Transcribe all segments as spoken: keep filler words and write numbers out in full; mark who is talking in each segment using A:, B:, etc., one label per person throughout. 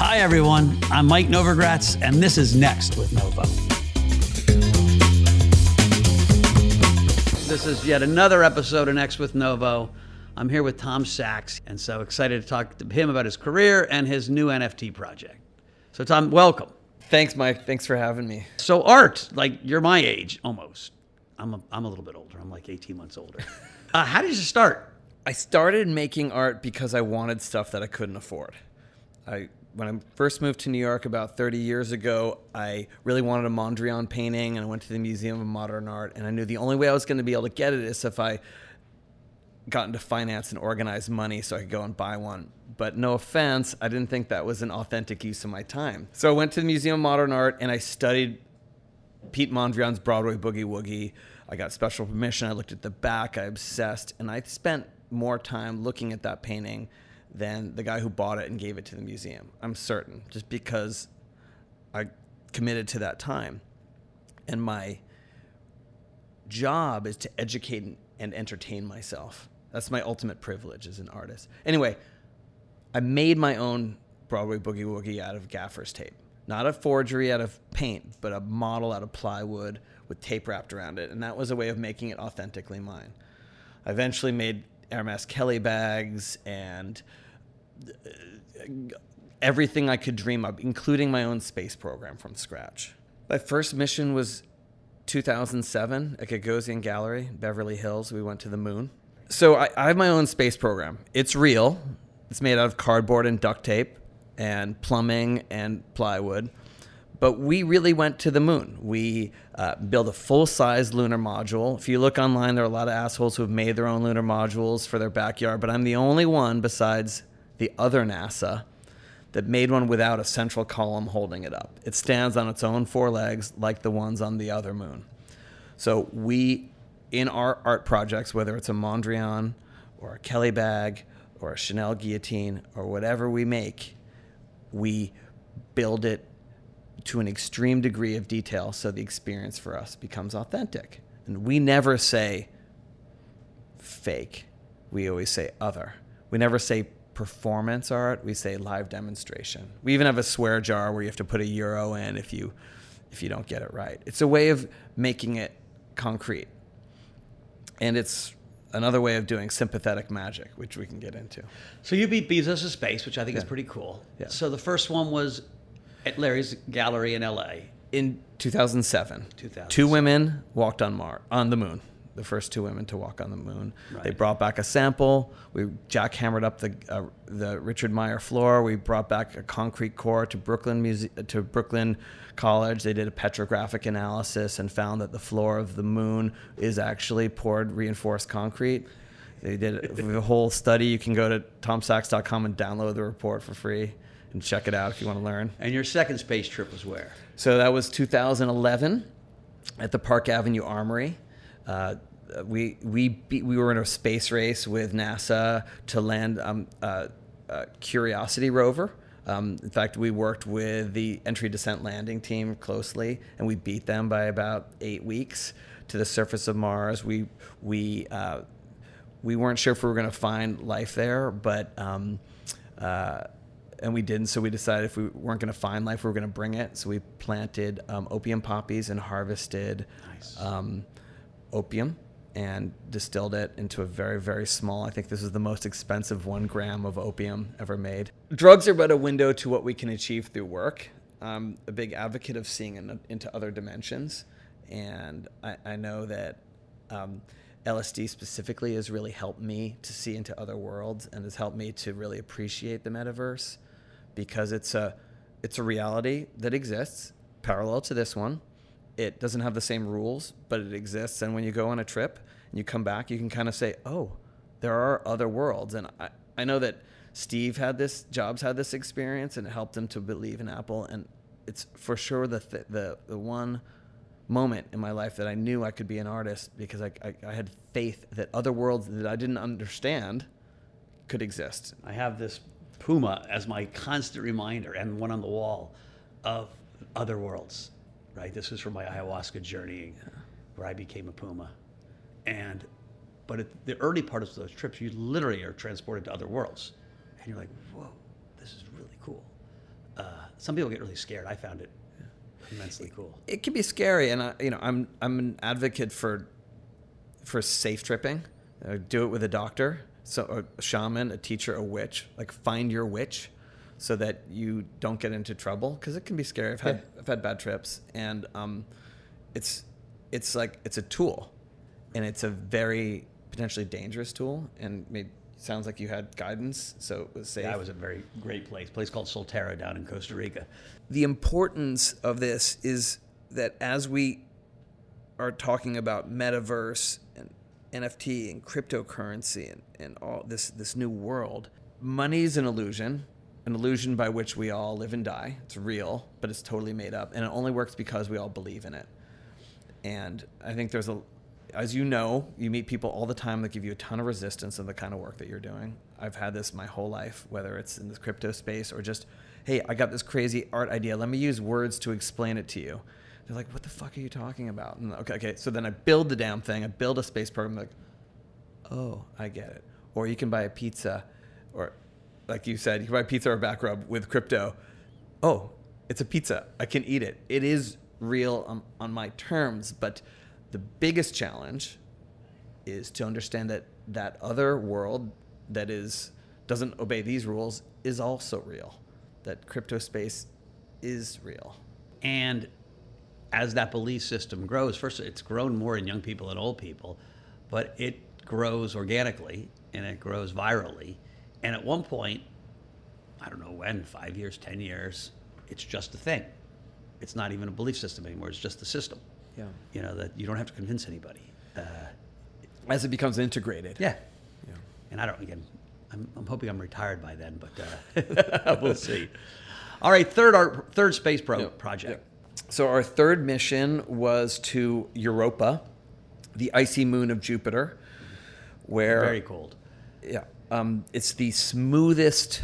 A: Hi, everyone. I'm Mike Novogratz, and this is Next with Novo. This is yet another episode of Next with Novo. I'm here with Tom Sachs, and so excited to talk to him about his career and his new N F T project. So, Tom, welcome.
B: Thanks, Mike. Thanks for having me.
A: So, art, like you're my age, almost. I'm a, I'm a little bit older. I'm like eighteen months older. uh, how did you start?
B: I started making art because I wanted stuff that I couldn't afford. I When I first moved to New York about thirty years ago, I really wanted a Mondrian painting, and I went to the Museum of Modern Art, and I knew the only way I was going to be able to get it is if I got into finance and organized money so I could go and buy one. But no offense, I didn't think that was an authentic use of my time. So I went to the Museum of Modern Art, and I studied Pete Mondrian's Broadway Boogie Woogie. I got special permission. I looked at the back. I obsessed, and I spent more time looking at that painting than the guy who bought it and gave it to the museum. I'm certain, just because I committed to that time. And my job is to educate and entertain myself. That's my ultimate privilege as an artist. Anyway, I made my own Broadway Boogie Woogie out of gaffer's tape. Not a forgery out of paint, but a model out of plywood with tape wrapped around it. And that was a way of making it authentically mine. I eventually made Hermes Kelly bags and everything I could dream of, including my own space program from scratch. My first mission was two thousand seven at Gagosian Gallery, Beverly Hills. We went to the moon. So I, I have my own space program. It's real. It's made out of cardboard and duct tape and plumbing and plywood. But we really went to the moon. We uh, built a full-size lunar module. If you look online, there are a lot of assholes who have made their own lunar modules for their backyard, but I'm the only one besides the other NASA that made one without a central column holding it up. It stands on its own four legs like the ones on the other moon. So we, in our art projects, whether it's a Mondrian or a Kelly bag or a Chanel guillotine or whatever we make, we build it to an extreme degree of detail so the experience for us becomes authentic. And we never say fake. We always say other. We never say performance art. We say live demonstration. We even have a swear jar where you have to put a euro in if you if you don't get it right. It's a way of making it concrete. And it's another way of doing sympathetic magic, which we can get into.
A: So you beat Bezos to space, which I think
B: Yeah.
A: is pretty cool.
B: Yeah.
A: So the first one was at Larry's Gallery in L A.
B: In two thousand seven,
A: two thousand seven.
B: Two women walked on Mars, on the moon. The first two women to walk on the moon.
A: Right.
B: They brought back a sample. We jackhammered up the uh, the Richard Meier floor. We brought back a concrete core to Brooklyn Muse- to Brooklyn College. They did a petrographic analysis and found that the floor of the moon is actually poured reinforced concrete. They did a whole study. You can go to tom sachs dot com and download the report for free and check it out if you want to learn.
A: And your second space trip was where?
B: So that was two thousand eleven at the Park Avenue Armory. Uh, we we be, we were in a space race with NASA to land um, uh, uh, Curiosity rover. Um, in fact, we worked with the entry descent landing team closely, and we beat them by about eight weeks to the surface of Mars. We we uh, we weren't sure if we were going to find life there, but um, uh, and we didn't. So we decided if we weren't going to find life, we were going to bring it. So we planted um, opium poppies and harvested
A: Nice.
B: um, opium and distilled it into a very, very small, I think this is the most expensive one gram of opium ever made. Drugs are but a window to what we can achieve through work. I'm a big advocate of seeing in, into other dimensions. And I, I know that um, L S D specifically has really helped me to see into other worlds and has helped me to really appreciate the metaverse because it's a, it's a reality that exists parallel to this one. It doesn't have the same rules, but it exists. And when you go on a trip and you come back, you can kind of say, oh, there are other worlds. And I, I know that Steve had this, Jobs had this experience, and it helped him to believe in Apple. And it's for sure the th- the the one moment in my life that I knew I could be an artist because I, I, I had faith that other worlds that I didn't understand could exist.
A: I have this puma as my constant reminder and one on the wall of other worlds. Right, this was from my ayahuasca journey, yeah. where I became a puma, and but at the early part of those trips, you literally are transported to other worlds, and you're like, "Whoa, this is really cool." Uh, some people get really scared. I found it immensely cool.
B: It can be scary, and I, you know, I'm I'm an advocate for for safe tripping. Uh, do it with a doctor, so a shaman, a teacher, a witch. Like find your witch, so that you don't get into trouble, because it can be scary. I've had yeah. I've had bad trips, and um, it's it's like it's a tool, and it's a very potentially dangerous tool, and it sounds like you had guidance, so it was safe.
A: Yeah, it was a very great place, a place called Solterra down in Costa Rica.
B: The importance of this is that as we are talking about metaverse and N F T and cryptocurrency and, and all this this new world, money is an illusion, an illusion by which we all live and die. It's real, but it's totally made up, and it only works because we all believe in it. And I think there's a As you know, you meet people all the time that give you a ton of resistance in the kind of work that you're doing. I've had this my whole life, whether it's in the crypto space or just, hey, I got this crazy art idea. Let me use words to explain it to you. They're like, what the fuck are you talking about? And okay, okay. So then I build the damn thing. I build a space program. Like, oh, I get it. Or you can buy a pizza, or like you said, you can buy a pizza or a back rub with crypto. Oh, it's a pizza. I can eat it. It is real on, on my terms, but the biggest challenge is to understand that that other world that is doesn't obey these rules is also real. That crypto space is real.
A: And as that belief system grows, first it's grown more in young people than old people, but it grows organically and it grows virally. And at one point, I don't know when, five years, ten years, it's just a thing. It's not even a belief system anymore. It's just the system.
B: Yeah.
A: You know, that you don't have to convince anybody. Uh,
B: As it becomes integrated.
A: Yeah. Yeah. And I don't, again, I'm, I'm hoping I'm retired by then, but uh, we'll see. All right, third art, third space pro
B: yep.
A: project.
B: Yep. So our third mission was to Europa, the icy moon of Jupiter, where...
A: Very cold.
B: Yeah. Um, it's the smoothest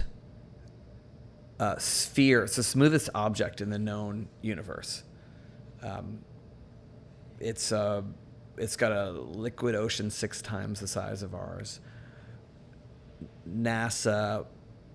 B: uh, sphere. It's the smoothest object in the known universe. Um, It's uh, it's got a liquid ocean six times the size of ours. NASA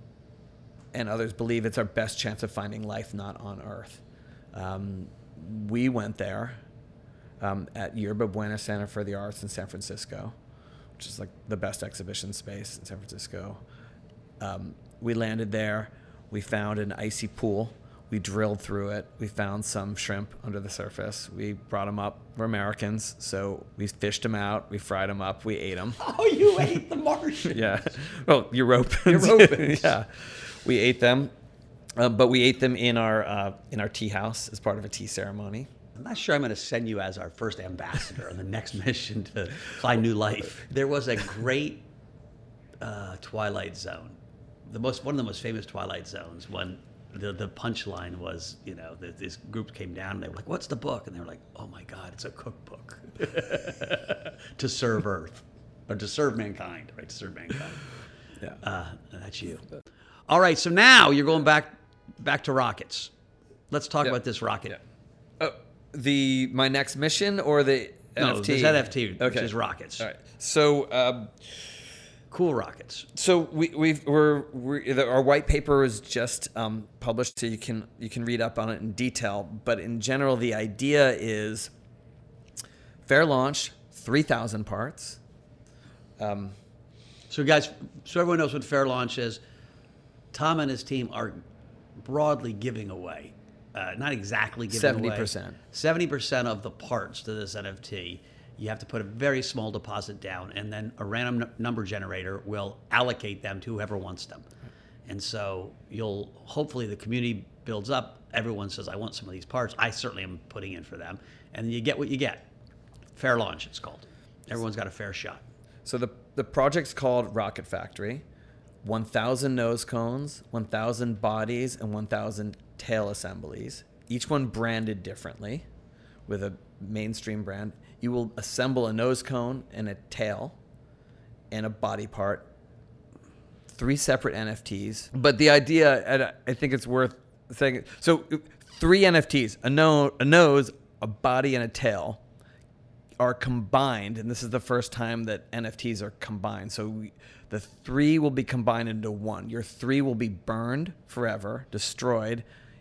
B: and others believe it's our best chance of finding life not on Earth. Um, we went there um, at Yerba Buena Center for the Arts in San Francisco, which is like the best exhibition space in San Francisco. Um, we landed there. We found an icy pool. We drilled through it. We found some shrimp under the surface. We brought them up. We're Americans, so we fished them out. We fried them up. We ate them.
A: Oh, you ate the Martians.
B: Yeah. Well, Europans.
A: Europans.
B: Yeah. We ate them, uh, but we ate them in our uh, in our tea house as part of a tea ceremony.
A: I'm not sure I'm going to send you as our first ambassador on the next mission to find new life. There was a great uh, Twilight Zone, the most one of the most famous Twilight Zones. When the the punchline was, you know, the, this group came down and they were like, "What's the book?" And they were like, "Oh my God, it's a cookbook to serve Earth or to serve mankind, right? To serve mankind."
B: Yeah,
A: uh, that's you. All right, so now you're going back back to rockets. Let's talk
B: yeah.
A: about this rocket.
B: Yeah. Oh, the my next mission or the
A: no,
B: N F T?
A: This N F T, which
B: okay.
A: is rockets.
B: All right. So. Um,
A: Cool rockets.
B: So we we've, we're, we're our white paper was just um, published, so you can you can read up on it in detail. But in general, the idea is fair launch, three thousand parts. Um,
A: so guys, so everyone knows what fair launch is. Tom and his team are broadly giving away, uh, not exactly giving
B: seventy
A: away.
B: seventy percent.
A: seventy percent of the parts to this N F T. You have to put a very small deposit down, and then a random n- number generator will allocate them to whoever wants them. And so you'll, hopefully the community builds up. Everyone says, I want some of these parts. I certainly am putting in for them. And you get what you get. Fair launch, it's called. Everyone's got a fair shot.
B: So the, the project's called Rocket Factory. one thousand nose cones, one thousand bodies, and one thousand tail assemblies. Each one branded differently with a mainstream brand. You will assemble a nose cone and a tail and a body part, three separate N F Ts. But the idea, and I think it's worth saying, so three N F Ts, a, no, a nose, a body, and a tail are combined, and this is the first time that N F Ts are combined. So we, the three will be combined into one. Your three will be burned forever, destroyed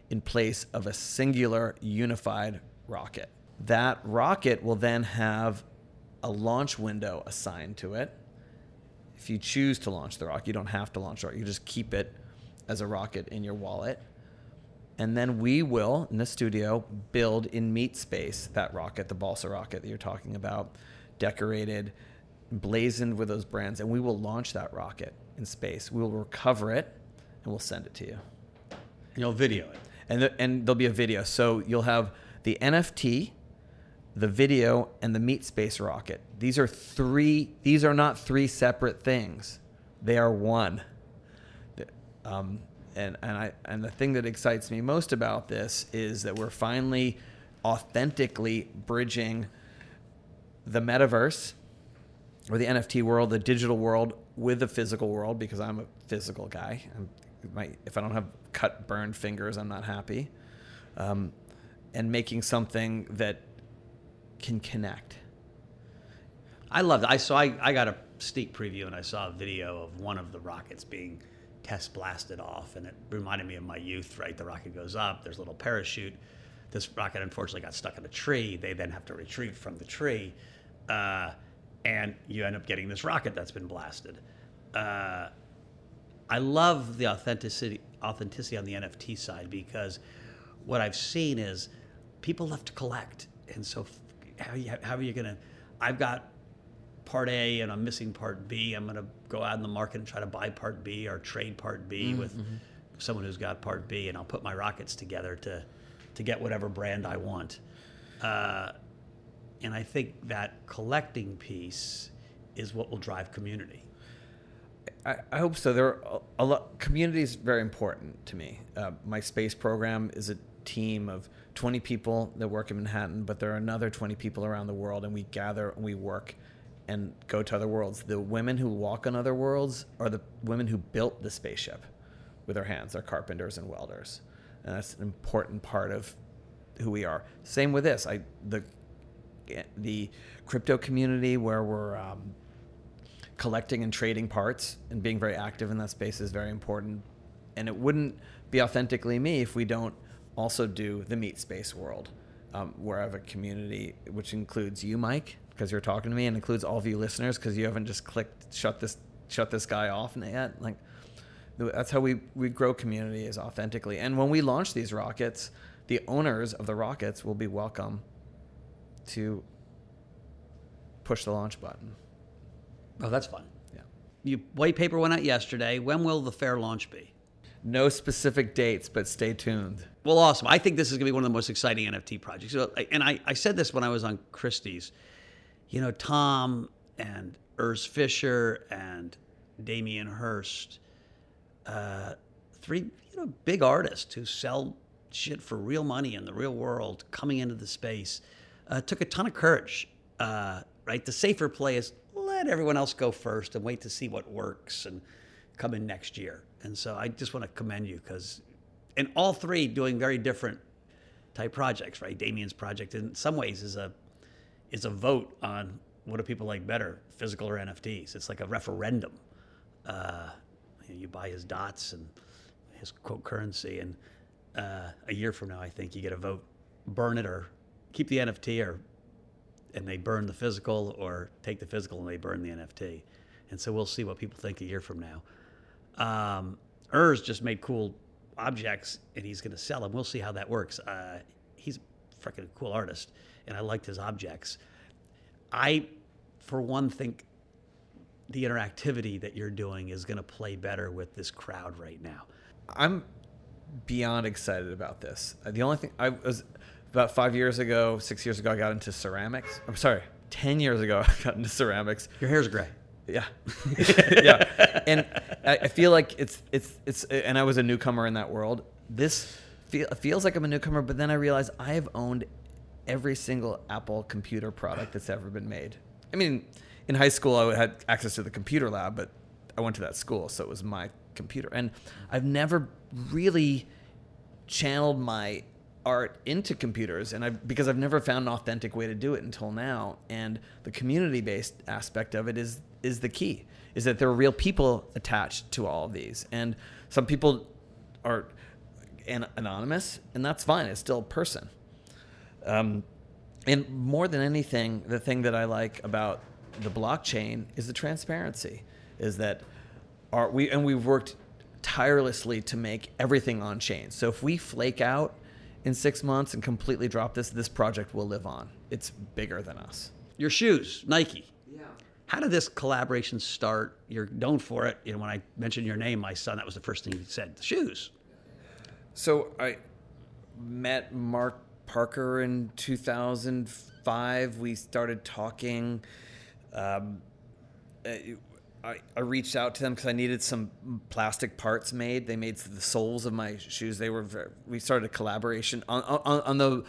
B: in place of a singular unified rocket. That rocket will then have a launch window assigned to it. If you choose to launch the rocket, you don't have to launch the rocket. You just keep it as a rocket in your wallet. And then we will, in the studio, build in meat space that rocket, the balsa rocket that you're talking about, decorated, blazoned with those brands, and we will launch that rocket in space. We will recover it, and we'll send it to you.
A: You'll video it.
B: And, the, and there'll be a video. So you'll have the N F T, the video, and the meat space rocket. These are three, these are not three separate things. They are one. Um, and, and, I, and the thing that excites me most about this is that we're finally authentically bridging the metaverse, or the N F T world, the digital world, with the physical world, because I'm a physical guy. I'm, my, if I don't have cut, burned fingers, I'm not happy. Um, and making something that can connect.
A: I loved it. I saw, I, I got a sneak preview and I saw a video of one of the rockets being test blasted off, and it reminded me of my youth, right? The rocket goes up, there's a little parachute. This rocket unfortunately got stuck in a tree. They then have to retrieve from the tree. Uh, and you end up getting this rocket that's been blasted. Uh, I love the authenticity authenticity on the N F T side, because what I've seen is people love to collect. And so how are you, how are you going to, I've got part A and I'm missing part B. I'm going to go out in the market and try to buy part B or trade part B mm-hmm. with someone who's got part B, and I'll put my rockets together to, to get whatever brand I want. Uh, and I think that collecting piece is what will drive community.
B: I, I hope so. There are a lot. Community is very important to me. Uh, my space program is a team of twenty people that work in Manhattan, but there are another twenty people around the world, and we gather and we work and go to other worlds. The women who walk on other worlds are the women who built the spaceship with their hands. They're carpenters and welders, and that's an important part of who we are. Same with this. I the the crypto community, where we're um, collecting and trading parts and being very active in that space, is very important. And it wouldn't be authentically me if we don't also do the meat space world, um, where I have a community which includes you, Mike, because you're talking to me, and includes all of you listeners, because you haven't just clicked shut this shut this guy off yet. Like, that's how we, we grow community, is authentically. And when we launch these rockets, the owners of the rockets will be welcome to push the launch button.
A: Oh, that's fun.
B: Yeah.
A: Your white paper went out yesterday. When will the fair launch be?
B: No specific dates, but stay tuned.
A: Well, awesome. I think this is going to be one of the most exciting N F T projects. So, and I, I said this when I was on Christie's. You know, Tom and Urs Fisher and Damien Hirst, uh, three you know big artists who sell shit for real money in the real world, coming into the space, uh, took a ton of courage. Uh, right, the safer play is let everyone else go first and wait to see what works and come in next year. And so I just want to commend you, because, and all three doing very different type projects, right? Damien's project in some ways is a is a vote on what do people like better, physical or N F Ts. It's like a referendum. Uh, you know, you buy his dots and his quote currency, and uh, a year from now, I think you get a vote: burn it or keep the N F T, or and they burn the physical, or take the physical and they burn the N F T. And so we'll see what people think a year from now. Um, Urs just made cool objects, and he's going to sell them. We'll see how that works. Uh, he's a freaking cool artist, and I liked his objects. I, for one, think the interactivity that you're doing is going to play better with this crowd right now.
B: I'm beyond excited about this. The only thing I was about five years ago, six years ago, I got into ceramics. I'm sorry, ten years ago, I got into ceramics.
A: Your hair's gray.
B: Yeah, yeah, and I feel like it's it's it's. And I was a newcomer in that world. This feel, feels like I'm a newcomer, but then I realized I have owned every single Apple computer product that's ever been made. I mean, in high school, I had access to the computer lab, but I went to that school, so it was my computer. And I've never really channeled my art into computers, and I because I've never found an authentic way to do it until now. And the community-based aspect of it is is the key, is that there are real people attached to all of these. And some people are an- anonymous, and that's fine. It's still a person. Um, and more than anything, the thing that I like about the blockchain is the transparency. Is that our we and we've worked tirelessly to make everything on chain. So if we flake out in six months and completely drop this, this project will live on. It's bigger than us.
A: Your shoes, Nike.
B: Yeah.
A: How did this collaboration start? You're known for it. You know, when I mentioned your name, my son, that was the first thing he said, the shoes.
B: So I met Mark Parker in two thousand five. We started talking. Um, I, I reached out to them because I needed some plastic parts made. They made the soles of my shoes. They were very, we started a collaboration on, on on the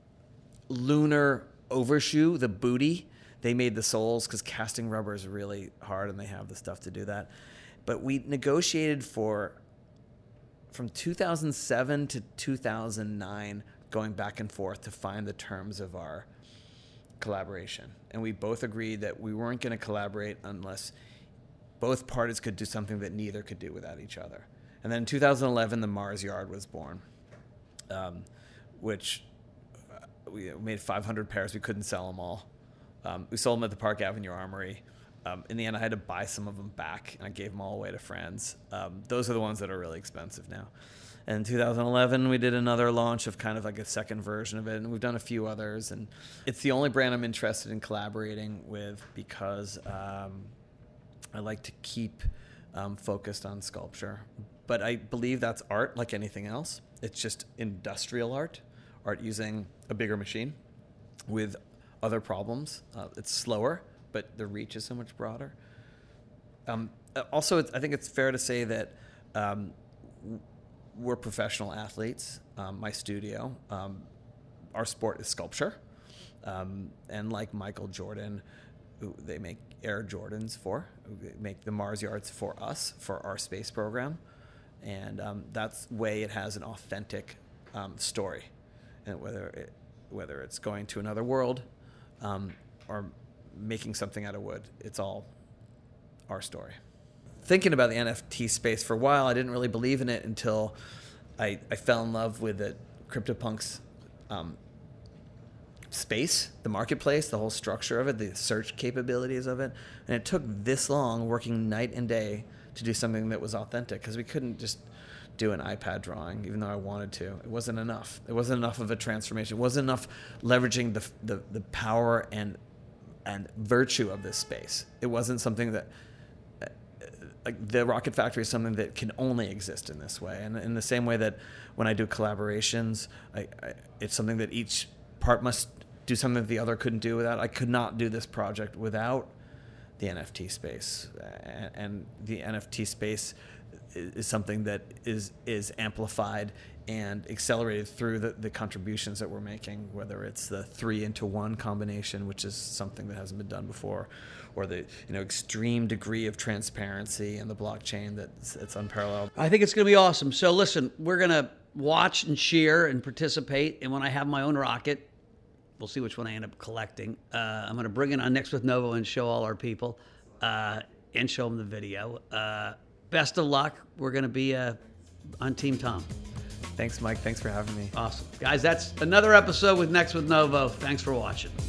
B: lunar overshoe, the booty. They made the soles because casting rubber is really hard, and they have the stuff to do that. But we negotiated for from two thousand seven to two thousand nine, going back and forth to find the terms of our collaboration, and we both agreed that we weren't going to collaborate unless both parties could do something that neither could do without each other. And then in two thousand eleven, the Mars Yard was born, um, which uh, we made five hundred pairs. We couldn't sell them all. Um, we sold them at the Park Avenue Armory. Um, in the end, I had to buy some of them back, and I gave them all away to friends. Um, those are the ones that are really expensive now. And in two thousand eleven, we did another launch of kind of like a second version of it, and we've done a few others. And it's the only brand I'm interested in collaborating with because um, I like to keep um, focused on sculpture. But I believe that's art like anything else. It's just industrial art, art using a bigger machine with other problems. Uh, it's slower, but the reach is so much broader. Um, also, it's, I think it's fair to say that um, we're professional athletes. Um, my studio, um, our sport is sculpture. Um, and like Michael Jordan, who they make Air Jordans for, they make the Mars Yards for us, for our space program. And um, that's the way it has an authentic um, story. And whether it, whether it's going to another world um, or making something out of wood, it's all our story. Thinking about the N F T space for a while, I didn't really believe in it until I, I fell in love with the CryptoPunks um, space, the marketplace, the whole structure of it, the search capabilities of it. And it took this long, working night and day, to do something that was authentic, because we couldn't just do an iPad drawing, even though I wanted to. It wasn't enough. It wasn't enough of a transformation. It wasn't enough leveraging the the, the power and and virtue of this space. It wasn't something that like the Rocket Factory is something that can only exist in this way. And in the same way that when I do collaborations, I, I, it's something that each part must do something that the other couldn't do without. I could not do this project without the N F T space. And, and the N F T space is, is something that is is amplified and accelerated through the, the contributions that we're making, whether it's the three into one combination, which is something that hasn't been done before, or the you know extreme degree of transparency in the blockchain that's it's unparalleled.
A: I think it's going to be awesome. So listen, we're going to watch and cheer and participate. And when I have my own rocket, we'll see which one I end up collecting. Uh, I'm going to bring it on Next with Novo and show all our people uh, and show them the video. Uh, best of luck. We're going to be uh, on Team Tom.
B: Thanks, Mike. Thanks for having me.
A: Awesome. Guys, that's another episode with Next with Novo. Thanks for watching.